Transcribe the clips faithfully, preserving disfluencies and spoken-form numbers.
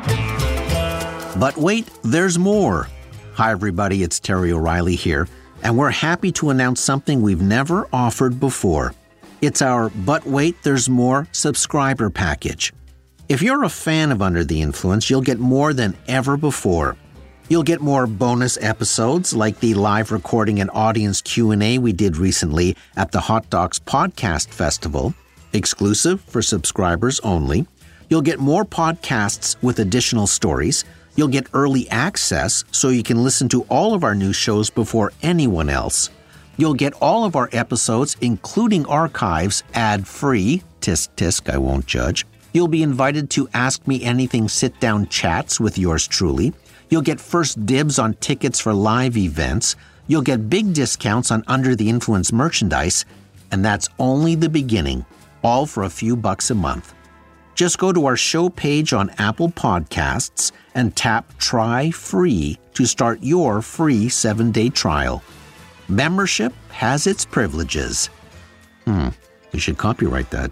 But wait, there's more. Hi, everybody. It's Terry O'Reilly here, and we're happy to announce something we've never offered before. It's our But Wait, There's More subscriber package. If you're a fan of Under the Influence, you'll get more than ever before. You'll get more bonus episodes like the live recording and audience Q and A we did recently at the Hot Docs Podcast Festival, exclusive for subscribers only. You'll get more podcasts with additional stories. You'll get early access so you can listen to all of our new shows before anyone else. You'll get all of our episodes, including archives, ad-free. Tisk, tisk, I won't judge. You'll be invited to Ask Me Anything sit-down chats with yours truly. You'll get first dibs on tickets for live events. You'll get big discounts on Under the Influence merchandise. And that's only the beginning, all for a few bucks a month. Just go to our show page on Apple Podcasts and tap Try Free to start your free seven-day trial. Membership has its privileges. Hmm, you should copyright that.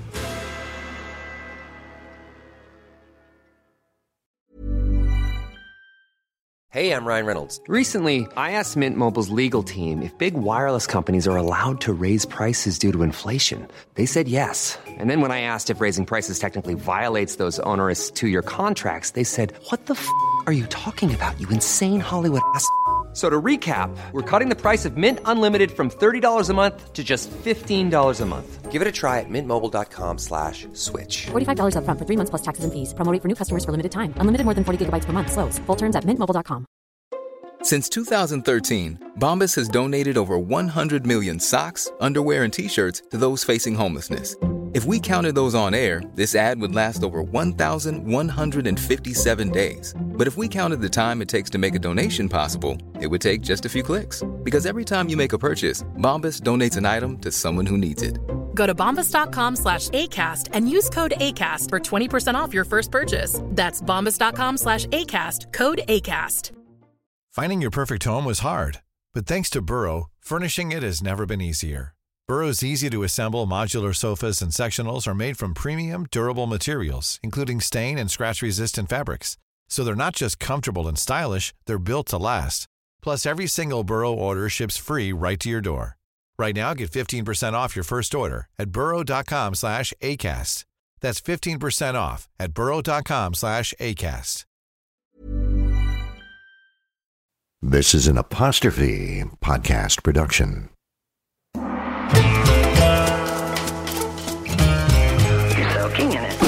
Hey, I'm Ryan Reynolds. Recently, I asked Mint Mobile's legal team if big wireless companies are allowed to raise prices due to inflation. They said yes. And then when I asked if raising prices technically violates those onerous two-year contracts, they said, what the f*** are you talking about, you insane Hollywood ass f- So to recap, we're cutting the price of Mint Unlimited from thirty dollars a month to just fifteen dollars a month. Give it a try at mintmobile.com slash switch. forty-five dollars up front for three months plus taxes and fees. Promo rate for new customers for limited time. Unlimited more than forty gigabytes per month. Slows full terms at mint mobile dot com. Since two thousand thirteen, Bombas has donated over one hundred million socks, underwear, and T-shirts to those facing homelessness. If we counted those on air, this ad would last over one thousand one hundred fifty-seven days. But if we counted the time it takes to make a donation possible, it would take just a few clicks. Because every time you make a purchase, Bombas donates an item to someone who needs it. Go to bombas.com slash ACAST and use code ACAST for twenty percent off your first purchase. That's bombas.com slash ACAST, code ACAST. Finding your perfect home was hard, but thanks to Burrow, furnishing it has never been easier. Burrow's easy-to-assemble modular sofas and sectionals are made from premium, durable materials, including stain and scratch-resistant fabrics. So they're not just comfortable and stylish, they're built to last. Plus, every single Burrow order ships free right to your door. Right now, get fifteen percent off your first order at burrow.com slash ACAST. That's fifteen percent off at burrow.com slash ACAST. This is an Apostrophe podcast production. You're soaking in it.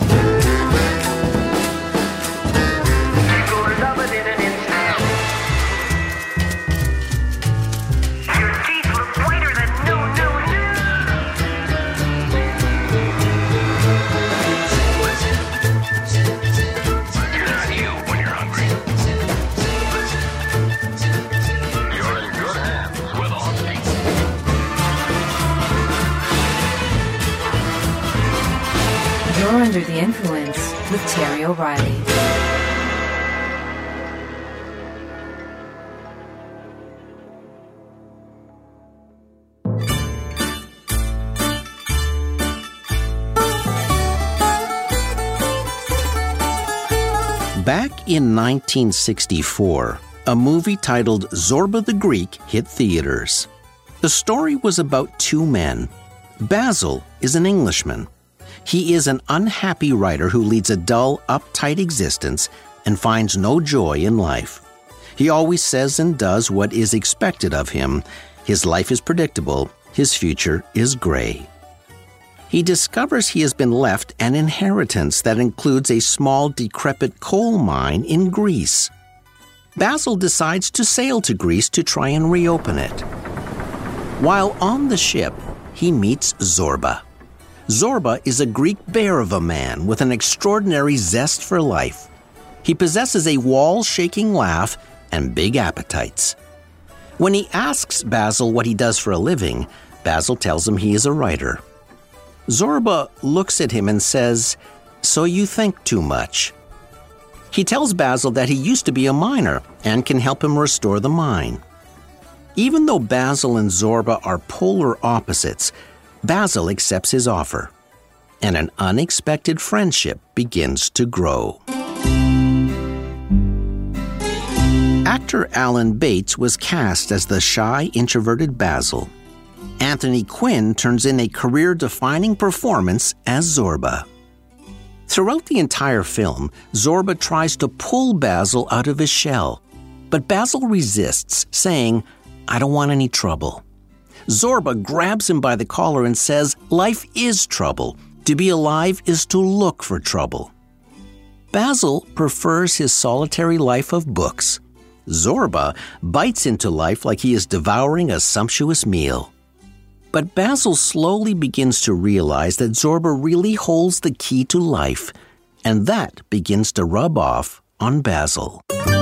You're gonna love it in an instant. Your teeth look whiter than no, no, no. You're not you when you're hungry. You're in good hands with Austin. You're Under the Influence with Terry O'Reilly. Back in nineteen sixty-four, a movie titled Zorba the Greek hit theaters. The story was about two men. Basil is an Englishman. He is an unhappy writer who leads a dull, uptight existence and finds no joy in life. He always says and does what is expected of him. His life is predictable. His future is gray. He discovers he has been left an inheritance that includes a small, decrepit coal mine in Greece. Basil decides to sail to Greece to try and reopen it. While on the ship, he meets Zorba. Zorba is a Greek bear of a man with an extraordinary zest for life. He possesses a wall-shaking laugh and big appetites. When he asks Basil what he does for a living, Basil tells him he is a writer. Zorba looks at him and says, "So you think too much." He tells Basil that he used to be a miner and can help him restore the mine. Even though Basil and Zorba are polar opposites, Basil accepts his offer, and an unexpected friendship begins to grow. actor Alan Bates was cast as the shy, introverted Basil. Anthony Quinn turns in a career-defining performance as Zorba. Throughout the entire film, Zorba tries to pull Basil out of his shell, but Basil resists, saying, "I don't want any trouble." Zorba grabs him by the collar and says, "Life is trouble. To be alive is to look for trouble." Basil prefers his solitary life of books. Zorba bites into life like he is devouring a sumptuous meal. But Basil slowly begins to realize that Zorba really holds the key to life, and that begins to rub off on Basil.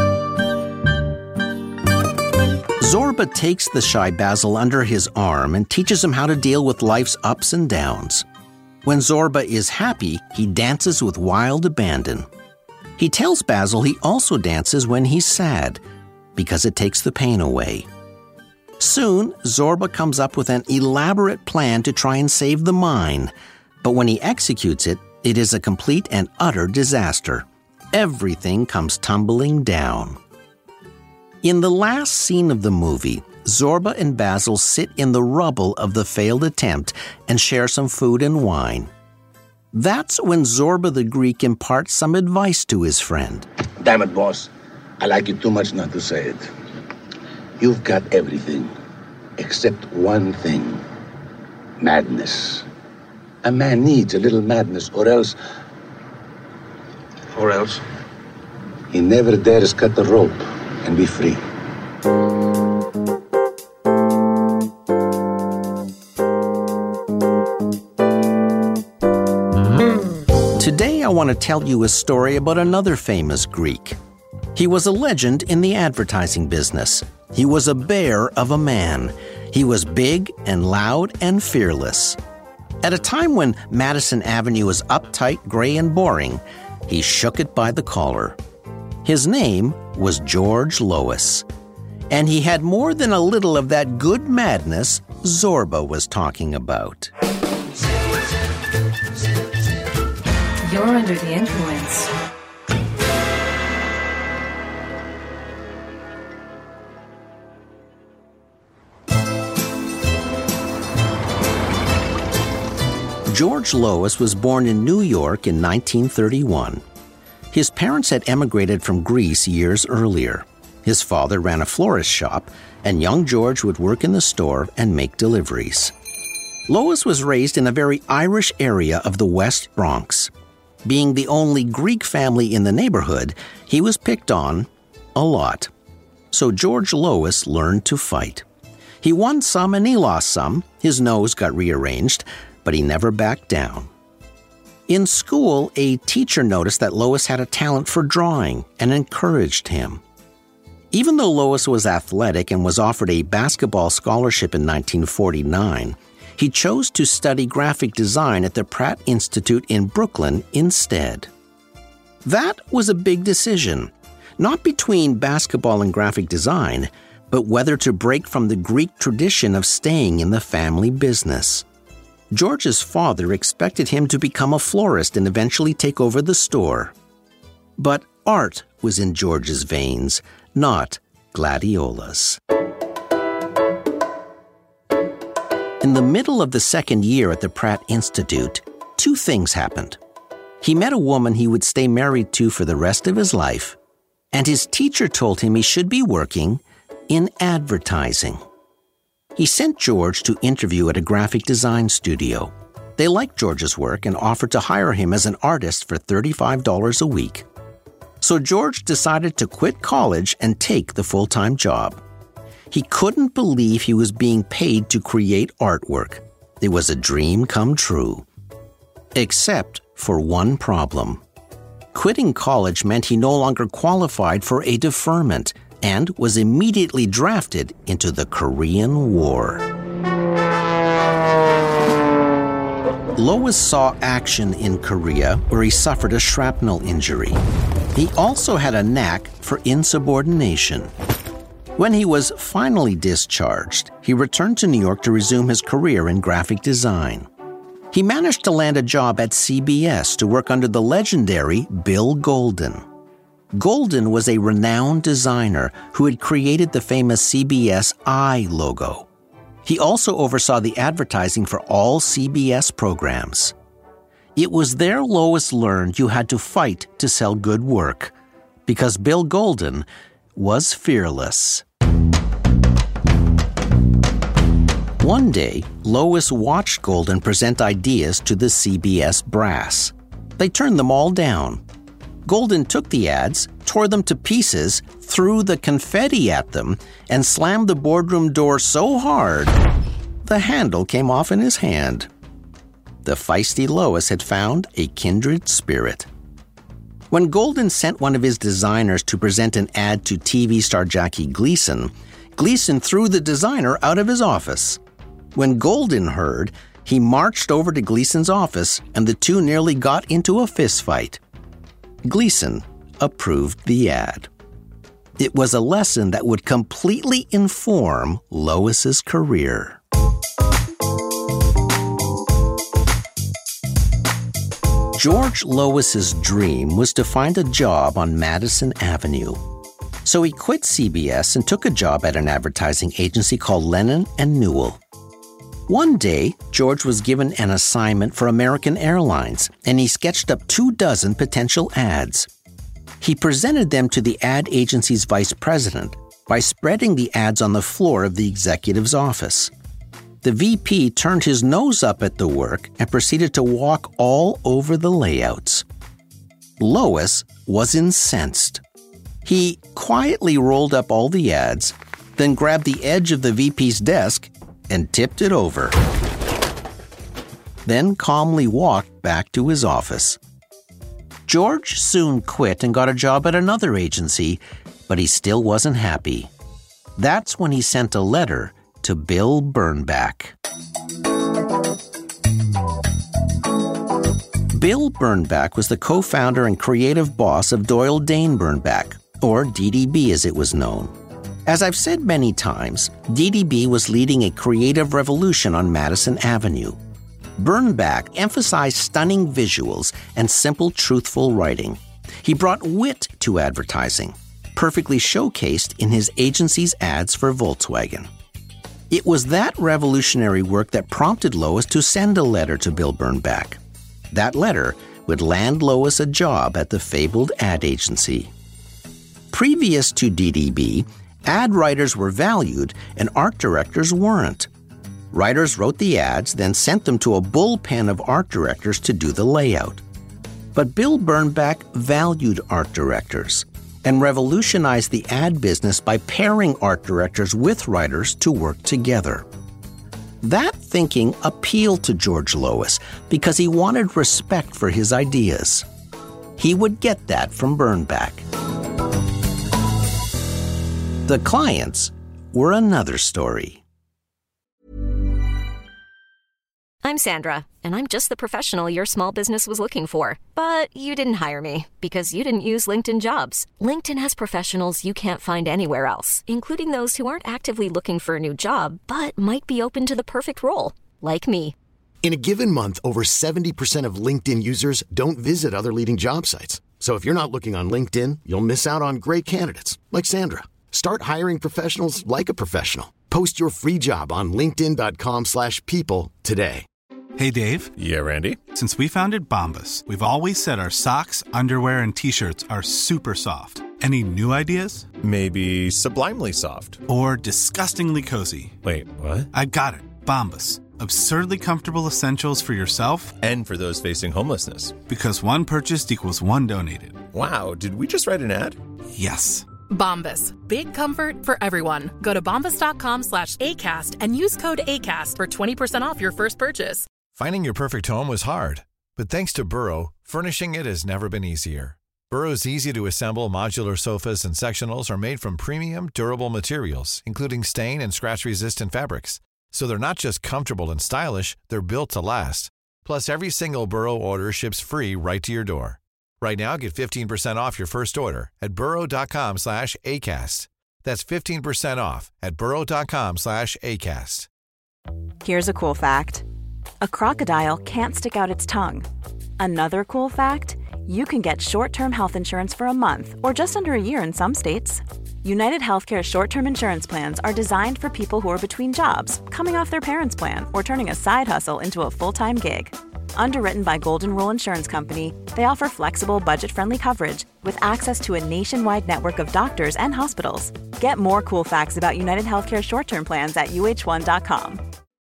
Zorba takes the shy Basil under his arm and teaches him how to deal with life's ups and downs. When Zorba is happy, he dances with wild abandon. He tells Basil he also dances when he's sad, because it takes the pain away. Soon, Zorba comes up with an elaborate plan to try and save the mine, but when he executes it, it is a complete and utter disaster. Everything comes tumbling down. In the last scene of the movie, Zorba and Basil sit in the rubble of the failed attempt and share some food and wine. That's when Zorba the Greek imparts some advice to his friend. Damn it, boss. I like you too much not to say it. You've got everything, except one thing. Madness. A man needs a little madness, or else... Or else? He never dares cut the rope and be free. Today I want to tell you a story about another famous Greek. He was a legend in the advertising business. He was a bear of a man. He was big and loud and fearless. At a time when Madison Avenue was uptight, gray, and boring, he shook it by the collar. His name was George Lois, and he had more than a little of that good madness Zorba was talking about. You're under the influence. George Lois was born in New York in nineteen thirty-one. His parents had emigrated from Greece years earlier. His father ran a florist shop, and young George would work in the store and make deliveries. Lois was raised in a very Irish area of the West Bronx. Being the only Greek family in the neighborhood, he was picked on a lot. So George Lois learned to fight. He won some and he lost some. His nose got rearranged, but he never backed down. In school, a teacher noticed that Lois had a talent for drawing and encouraged him. Even though Lois was athletic and was offered a basketball scholarship in nineteen forty-nine, he chose to study graphic design at the Pratt Institute in Brooklyn instead. That was a big decision, not between basketball and graphic design, but whether to break from the Greek tradition of staying in the family business. George's father expected him to become a florist and eventually take over the store. But art was in George's veins, not gladiolas. In the middle of the second year at the Pratt Institute, two things happened. He met a woman he would stay married to for the rest of his life, and his teacher told him he should be working in advertising. He sent George to interview at a graphic design studio. They liked George's work and offered to hire him as an artist for thirty-five dollars a week. So George decided to quit college and take the full-time job. He couldn't believe he was being paid to create artwork. It was a dream come true. Except for one problem. Quitting college meant he no longer qualified for a deferment and was immediately drafted into the Korean War. Lois saw action in Korea, where he suffered a shrapnel injury. He also had a knack for insubordination. When he was finally discharged, he returned to New York to resume his career in graphic design. He managed to land a job at C B S to work under the legendary Bill Golden. Golden was a renowned designer who had created the famous C B S I logo. He also oversaw the advertising for all C B S programs. It was there Lois learned you had to fight to sell good work, because Bill Golden was fearless. One day, Lois watched Golden present ideas to the C B S brass. They turned them all down. Golden took the ads, tore them to pieces, threw the confetti at them, and slammed the boardroom door so hard, the handle came off in his hand. The feisty Lois had found a kindred spirit. When Golden sent one of his designers to present an ad to T V star Jackie Gleason, Gleason threw the designer out of his office. When Golden heard, he marched over to Gleason's office and the two nearly got into a fistfight. Gleason approved the ad. It was a lesson that would completely inform Lois's career. George Lois's dream was to find a job on Madison Avenue. So he quit C B S and took a job at an advertising agency called Lennon and Newell. One day, George was given an assignment for American Airlines, and he sketched up two dozen potential ads. He presented them to the ad agency's vice president by spreading the ads on the floor of the executive's office. The V P turned his nose up at the work and proceeded to walk all over the layouts. Lois was incensed. He quietly rolled up all the ads, then grabbed the edge of the V P's desk and tipped it over. Then calmly walked back to his office. George soon quit and got a job at another agency, but he still wasn't happy. That's when he sent a letter to Bill Bernbach. Bill Bernbach was the co-founder and creative boss of Doyle Dane Bernbach, or D D B as it was known. As I've said many times, D D B was leading a creative revolution on Madison Avenue. Bernbach emphasized stunning visuals and simple, truthful writing. He brought wit to advertising, perfectly showcased in his agency's ads for Volkswagen. It was that revolutionary work that prompted Lois to send a letter to Bill Bernbach. That letter would land Lois a job at the fabled ad agency. Previous to D D B, ad writers were valued and art directors weren't. Writers wrote the ads, then sent them to a bullpen of art directors to do the layout. But Bill Bernbach valued art directors and revolutionized the ad business by pairing art directors with writers to work together. That thinking appealed to George Lois because he wanted respect for his ideas. He would get that from Bernbach. The clients were another story. I'm Sandra, and I'm just the professional your small business was looking for. But you didn't hire me because you didn't use LinkedIn Jobs. LinkedIn has professionals you can't find anywhere else, including those who aren't actively looking for a new job, but might be open to the perfect role, like me. In a given month, over seventy percent of LinkedIn users don't visit other leading job sites. So if you're not looking on LinkedIn, you'll miss out on great candidates, like Sandra. Start hiring professionals like a professional. Post your free job on linkedin.com slash people today. Hey, Dave. Yeah, Randy. Since we founded Bombas, we've always said our socks, underwear, and T-shirts are super soft. Any new ideas? Maybe sublimely soft. Or disgustingly cozy. Wait, what? I got it. Bombas. Absurdly comfortable essentials for yourself and for those facing homelessness. Because one purchased equals one donated. Wow, did we just write an ad? Yes. Bombas. Big comfort for everyone. Go to bombas.com slash ACAST and use code ACAST for twenty percent off your first purchase. Finding your perfect home was hard, but thanks to Burrow, furnishing it has never been easier. Burrow's easy-to-assemble modular sofas and sectionals are made from premium, durable materials, including stain and scratch-resistant fabrics. So they're not just comfortable and stylish, they're built to last. Plus, every single Burrow order ships free right to your door. Right now, get fifteen percent off your first order at burrow.com slash ACAST. That's fifteen percent off at burrow.com slash ACAST. Here's a cool fact. A crocodile can't stick out its tongue. Another cool fact, you can get short-term health insurance for a month or just under a year in some states. United Healthcare short-term insurance plans are designed for people who are between jobs, coming off their parents' plan, or turning a side hustle into a full-time gig. Underwritten by Golden Rule Insurance Company, they offer flexible, budget-friendly coverage with access to a nationwide network of doctors and hospitals. Get more cool facts about United Healthcare short-term plans at U H one dot com.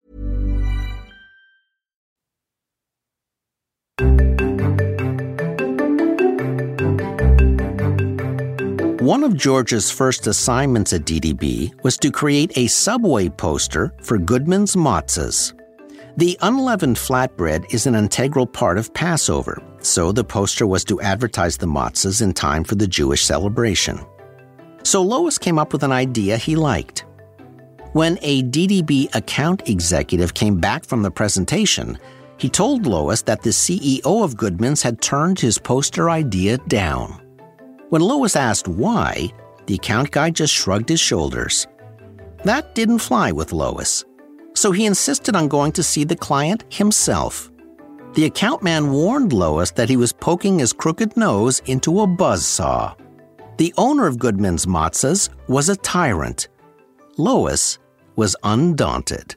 One of George's first assignments at D D B was to create a Subway poster for Goodman's Matzahs. The unleavened flatbread is an integral part of Passover, so the poster was to advertise the matzahs in time for the Jewish celebration. So Lois came up with an idea he liked. When a D D B account executive came back from the presentation, he told Lois that the C E O of Goodman's had turned his poster idea down. When Lois asked why, the account guy just shrugged his shoulders. That didn't fly with Lois, so he insisted on going to see the client himself. The account man warned Lois that he was poking his crooked nose into a buzzsaw. The owner of Goodman's Matzahs was a tyrant. Lois was undaunted.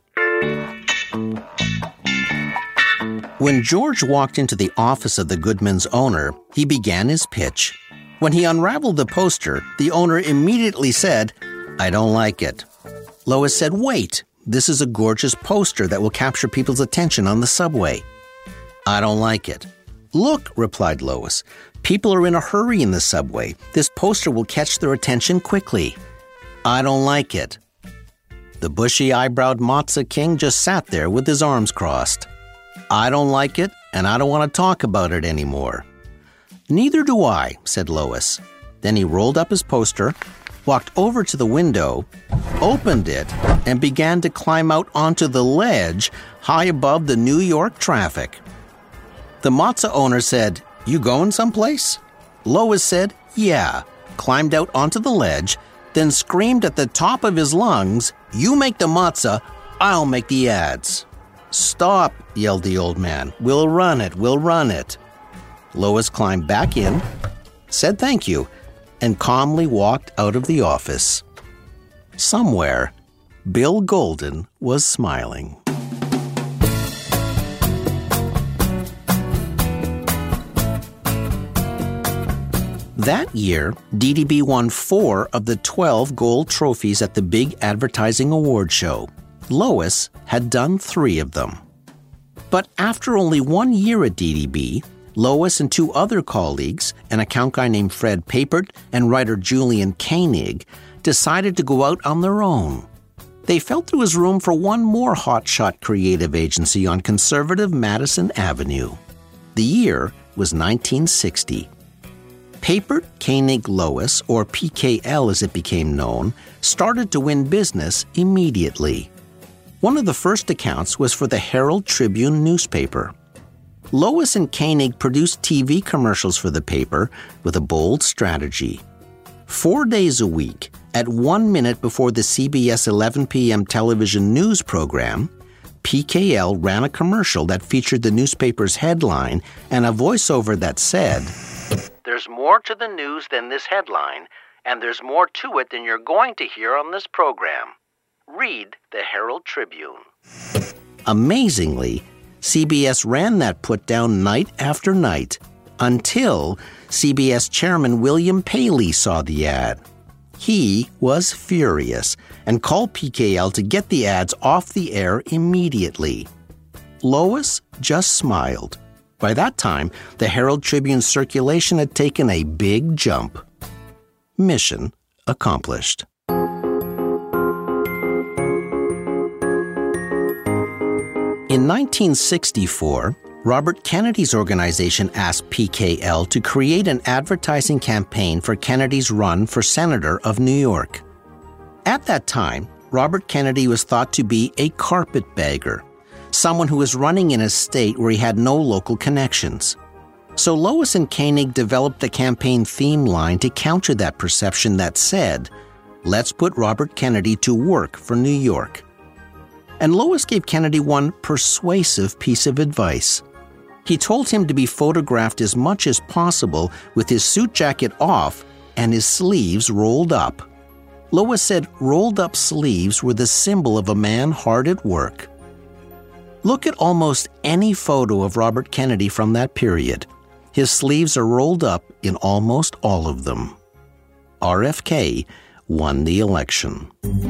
When George walked into the office of the Goodman's owner, he began his pitch. When he unraveled the poster, the owner immediately said, "I don't like it." Lois said, "Wait, this is a gorgeous poster that will capture people's attention on the subway." "I don't like it." "Look," replied Lois, "people are in a hurry in the subway. This poster will catch their attention quickly." "I don't like it." The bushy-eyebrowed Matzah King just sat there with his arms crossed. "I don't like it, and I don't want to talk about it anymore." "Neither do I," said Lois. Then he rolled up his poster, walked over to the window, opened it, and began to climb out onto the ledge high above the New York traffic. The matzah owner said, "You going someplace?" Lois said, "Yeah," climbed out onto the ledge, then screamed at the top of his lungs, "You make the matzah, I'll make the ads." "Stop," yelled the old man. "We'll run it, we'll run it." Lois climbed back in, said thank you, and calmly walked out of the office. Somewhere, Bill Golden was smiling. That year, D D B won four of the twelve gold trophies at the big advertising award show. Lois had done three of them. But after only one year at D D B, Lois and two other colleagues, an account guy named Fred Papert and writer Julian Koenig, decided to go out on their own. They felt there was room for one more hotshot creative agency on conservative Madison Avenue. The year was nineteen sixty. Papert, Koenig, Lois, or P K L as it became known, started to win business immediately. One of the first accounts was for the Herald Tribune newspaper. Lois and Koenig produced T V commercials for the paper with a bold strategy. Four days a week, at one minute before the C B S eleven p.m. television news program, P K L ran a commercial that featured the newspaper's headline and a voiceover that said, "There's more to the news than this headline, and there's more to it than you're going to hear on this program. Read the Herald Tribune." Amazingly, C B S ran that put-down night after night, until C B S chairman William Paley saw the ad. He was furious and called P K L to get the ads off the air immediately. Lois just smiled. By that time, the Herald Tribune's circulation had taken a big jump. Mission accomplished. In nineteen sixty-four, Robert Kennedy's organization asked P K L to create an advertising campaign for Kennedy's run for Senator of New York. At that time, Robert Kennedy was thought to be a carpetbagger, someone who was running in a state where he had no local connections. So Lois and Koenig developed a campaign theme line to counter that perception that said, "Let's put Robert Kennedy to work for New York." And Lois gave Kennedy one persuasive piece of advice. He told him to be photographed as much as possible with his suit jacket off and his sleeves rolled up. Lois said rolled-up sleeves were the symbol of a man hard at work. Look at almost any photo of Robert Kennedy from that period. His sleeves are rolled up in almost all of them. R F K won the election.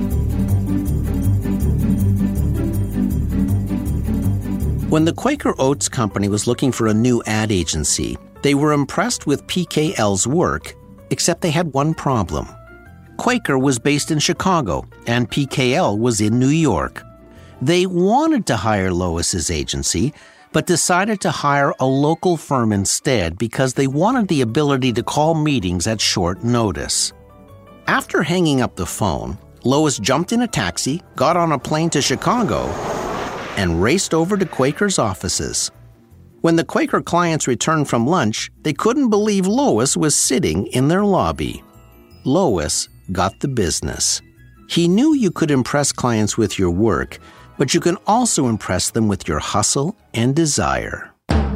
When the Quaker Oats Company was looking for a new ad agency, they were impressed with P K L's work, except they had one problem. Quaker was based in Chicago, and P K L was in New York. They wanted to hire Lois's agency, but decided to hire a local firm instead because they wanted the ability to call meetings at short notice. After hanging up the phone, Lois jumped in a taxi, got on a plane to Chicago, and raced over to Quaker's offices. When the Quaker clients returned from lunch, they couldn't believe Lois was sitting in their lobby. Lois got the business. He knew you could impress clients with your work, but you can also impress them with your hustle and desire.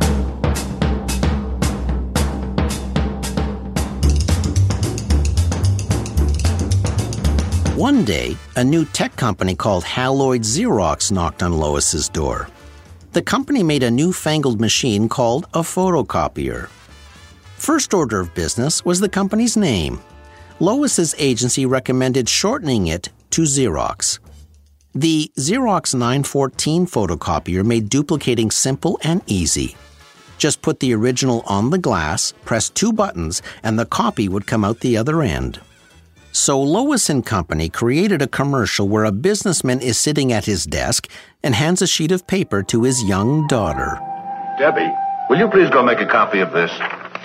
One day, a new tech company called Haloid Xerox knocked on Lois's door. The company made a newfangled machine called a photocopier. First order of business was the company's name. Lois's agency recommended shortening it to Xerox. The Xerox nine fourteen photocopier made duplicating simple and easy. Just put the original on the glass, press two buttons, and the copy would come out the other end. So Lois and Company created a commercial where a businessman is sitting at his desk and hands a sheet of paper to his young daughter. Debbie, will you please go make a copy of this?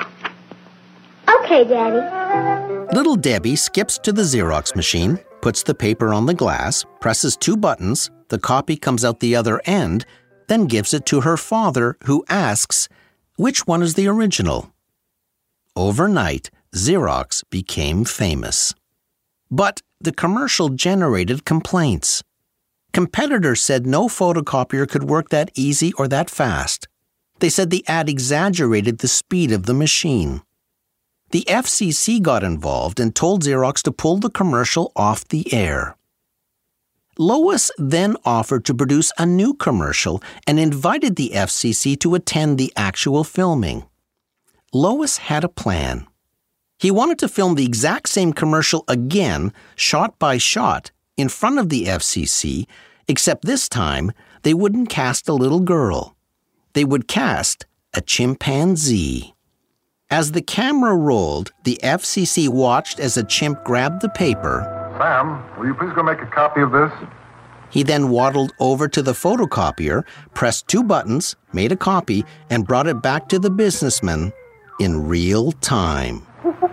Okay, Daddy. Little Debbie skips to the Xerox machine, puts the paper on the glass, presses two buttons, the copy comes out the other end, then gives it to her father, who asks, which one is the original? Overnight, Xerox became famous. But the commercial generated complaints. Competitors said no photocopier could work that easy or that fast. They said the ad exaggerated the speed of the machine. The F C C got involved and told Xerox to pull the commercial off the air. Lois then offered to produce a new commercial and invited the F C C to attend the actual filming. Lois had a plan. He wanted to film the exact same commercial again, shot by shot, in front of the F C C, except this time they wouldn't cast a little girl. They would cast a chimpanzee. As the camera rolled, the F C C watched as a chimp grabbed the paper. Sam, will you please go make a copy of this? He then waddled over to the photocopier, pressed two buttons, made a copy, and brought it back to the businessman in real time.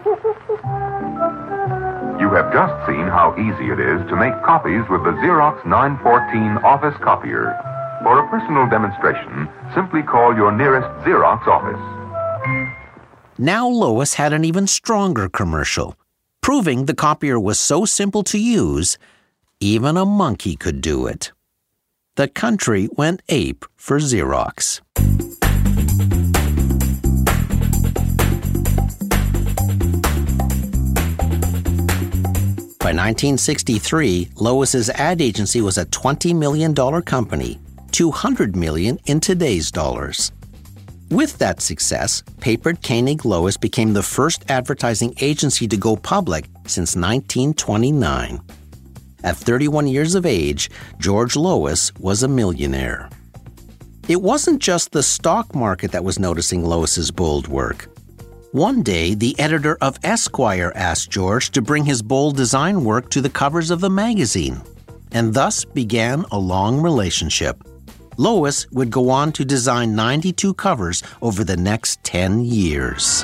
You have just seen how easy it is to make copies with the Xerox nine fourteen office copier. For a personal demonstration, simply call your nearest Xerox office. Now Lois had an even stronger commercial, proving the copier was so simple to use, even a monkey could do it. The country went ape for Xerox. By nineteen sixty-three, Lois's ad agency was a twenty million dollars company, two hundred million dollars in today's dollars. With that success, Papered Koenig Lois became the first advertising agency to go public since nineteen twenty-nine. At thirty-one years of age, George Lois was a millionaire. It wasn't just the stock market that was noticing Lois's bold work. One day, the editor of Esquire asked George to bring his bold design work to the covers of the magazine, and thus began a long relationship. Lois would go on to design ninety-two covers over the next ten years.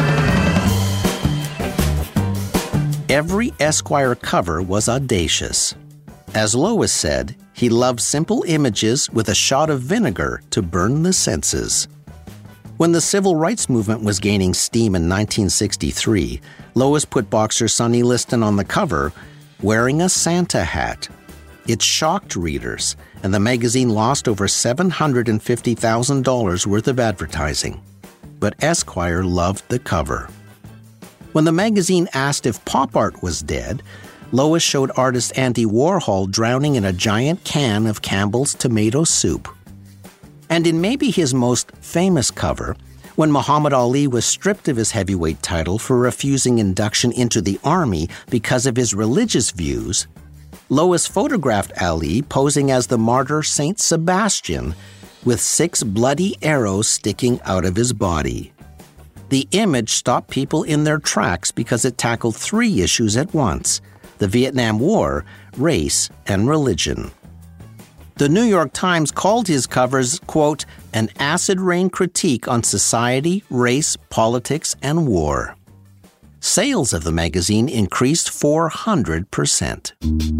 Every Esquire cover was audacious. As Lois said, he loved simple images with a shot of vinegar to burn the senses. When the civil rights movement was gaining steam in nineteen sixty-three, Lois put boxer Sonny Liston on the cover wearing a Santa hat. It shocked readers, and the magazine lost over seven hundred fifty thousand dollars worth of advertising. But Esquire loved the cover. When the magazine asked if pop art was dead, Lois showed artist Andy Warhol drowning in a giant can of Campbell's tomato soup. And in maybe his most famous cover, when Muhammad Ali was stripped of his heavyweight title for refusing induction into the army because of his religious views, Lois photographed Ali posing as the martyr Saint Sebastian with six bloody arrows sticking out of his body. The image stopped people in their tracks because it tackled three issues at once: the Vietnam War, race, and religion. The New York Times called his covers, quote, an acid rain critique on society, race, politics, and war. Sales of the magazine increased four hundred percent.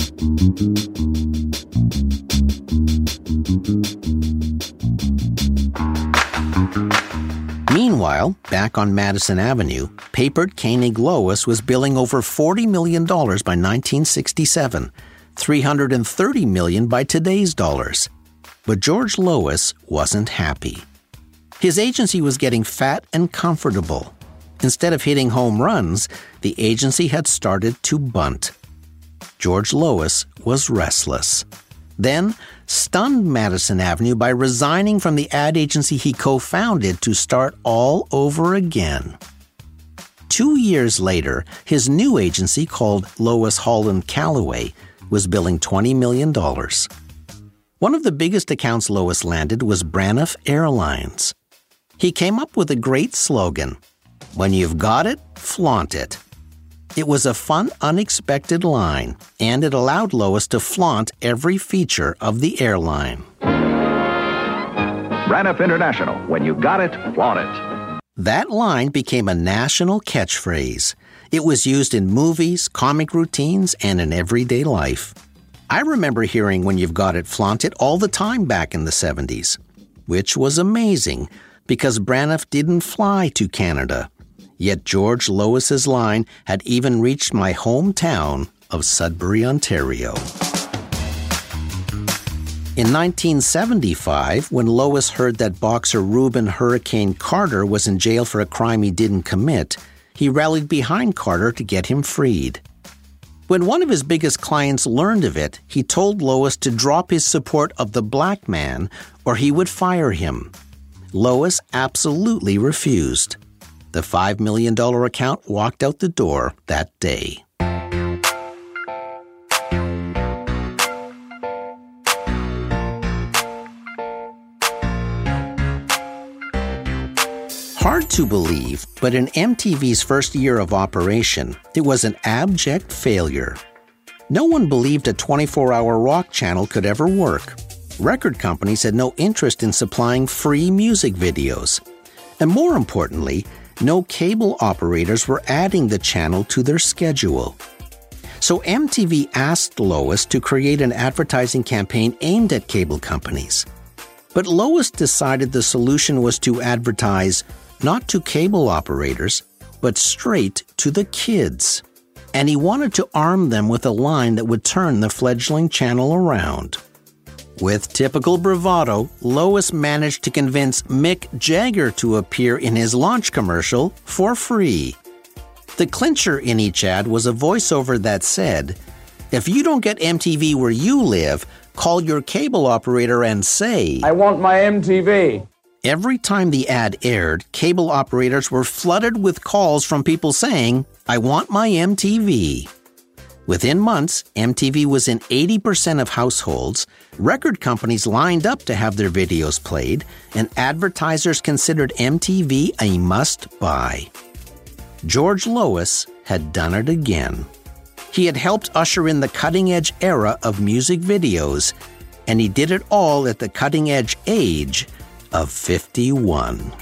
Meanwhile, back on Madison Avenue, papered Koenig Lois was billing over forty million dollars by nineteen sixty-seven, three hundred thirty million dollars by today's dollars. But George Lois wasn't happy. His agency was getting fat and comfortable. Instead of hitting home runs, the agency had started to bunt. George Lois was restless. Then stunned Madison Avenue by resigning from the ad agency he co-founded to start all over again. Two years later, his new agency, called Lois Holland Calloway, was billing twenty million dollars. One of the biggest accounts Lois landed was Braniff Airlines. He came up with a great slogan: when you've got it, flaunt it. It was a fun, unexpected line, and it allowed Lois to flaunt every feature of the airline. Braniff International, when you got it, flaunt it. That line became a national catchphrase. It was used in movies, comic routines, and in everyday life. I remember hearing "when you've got it, flaunt it" all the time back in the seventies, which was amazing because Braniff didn't fly to Canada. Yet George Lois's line had even reached my hometown of Sudbury, Ontario. In nineteen seventy-five, when Lois heard that boxer Reuben Hurricane Carter was in jail for a crime he didn't commit, he rallied behind Carter to get him freed. When one of his biggest clients learned of it, he told Lois to drop his support of the black man or he would fire him. Lois absolutely refused. The five million dollars account walked out the door that day. Hard to believe, but in M T V's first year of operation, it was an abject failure. No one believed a twenty-four hour rock channel could ever work. Record companies had no interest in supplying free music videos. And more importantly, no cable operators were adding the channel to their schedule. So M T V asked Lois to create an advertising campaign aimed at cable companies. But Lois decided the solution was to advertise not to cable operators, but straight to the kids. And he wanted to arm them with a line that would turn the fledgling channel around. With typical bravado, Lois managed to convince Mick Jagger to appear in his launch commercial for free. The clincher in each ad was a voiceover that said, "If you don't get M T V where you live, call your cable operator and say, 'I want my M T V.'" Every time the ad aired, cable operators were flooded with calls from people saying, "I want my M T V." Within months, M T V was in eighty percent of households, record companies lined up to have their videos played, and advertisers considered M T V a must-buy. George Lois had done it again. He had helped usher in the cutting-edge era of music videos, and he did it all at the cutting-edge age of fifty-one.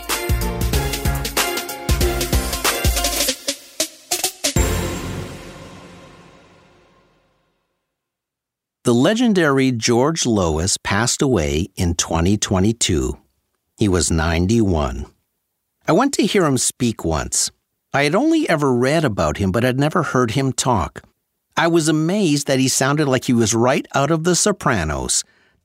The legendary George Lois passed away in twenty twenty-two. He was ninety-one. I went to hear him speak once. I had only ever read about him, but had never heard him talk. I was amazed that he sounded like he was right out of The Sopranos,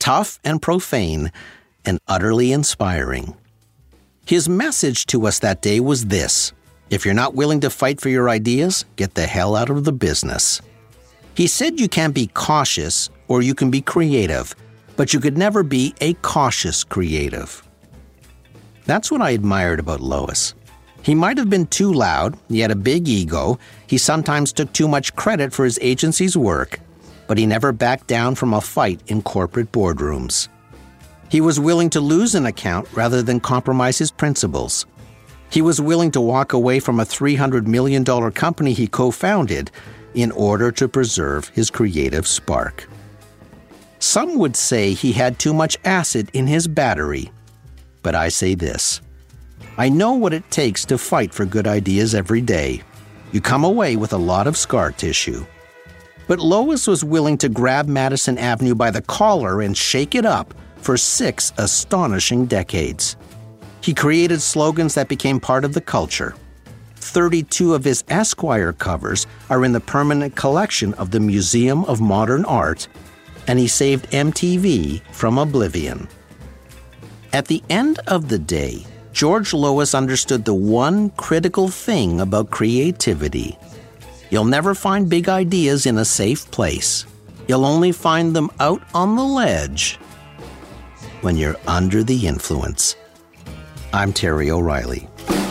tough and profane, and utterly inspiring. His message to us that day was this: if you're not willing to fight for your ideas, get the hell out of the business. He said you can be cautious or you can be creative, but you could never be a cautious creative. That's what I admired about Lois. He might have been too loud, he had a big ego, he sometimes took too much credit for his agency's work, but he never backed down from a fight in corporate boardrooms. He was willing to lose an account rather than compromise his principles. He was willing to walk away from a three hundred million dollars company he co-founded in order to preserve his creative spark. Some would say he had too much acid in his battery, but I say this: I know what it takes to fight for good ideas every day. You come away with a lot of scar tissue. But Lois was willing to grab Madison Avenue by the collar and shake it up for six astonishing decades. He created slogans that became part of the culture. thirty-two of his Esquire covers are in the permanent collection of the Museum of Modern Art, and he saved M T V from oblivion. At the end of the day, George Lois understood the one critical thing about creativity. You'll never find big ideas in a safe place. You'll only find them out on the ledge when you're under the influence. I'm Terry O'Reilly.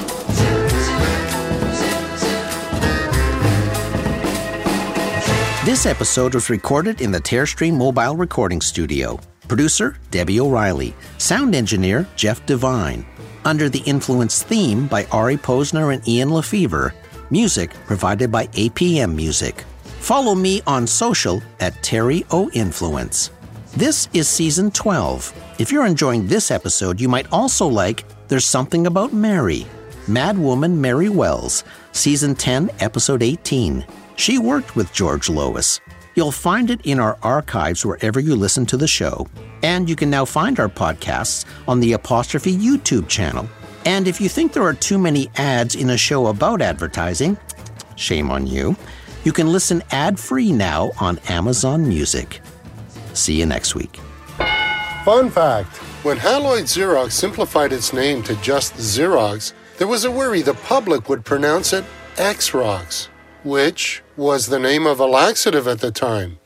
This episode was recorded in the Terrestream Mobile Recording Studio. Producer, Debbie O'Reilly. Sound engineer, Jeff Devine. Under the Influence theme by Ari Posner and Ian Lefevre. Music provided by A P M Music. Follow me on social at Terry O Influence. This is Season twelve. If you're enjoying this episode, you might also like There's Something About Mary, Mad Woman Mary Wells, Season ten, Episode eighteen. She worked with George Lois. You'll find it in our archives wherever you listen to the show. And you can now find our podcasts on the Apostrophe YouTube channel. And if you think there are too many ads in a show about advertising, shame on you, you can listen ad-free now on Amazon Music. See you next week. Fun fact, when Haloid Xerox simplified its name to just Xerox, there was a worry the public would pronounce it Xerox, which was the name of a laxative at the time.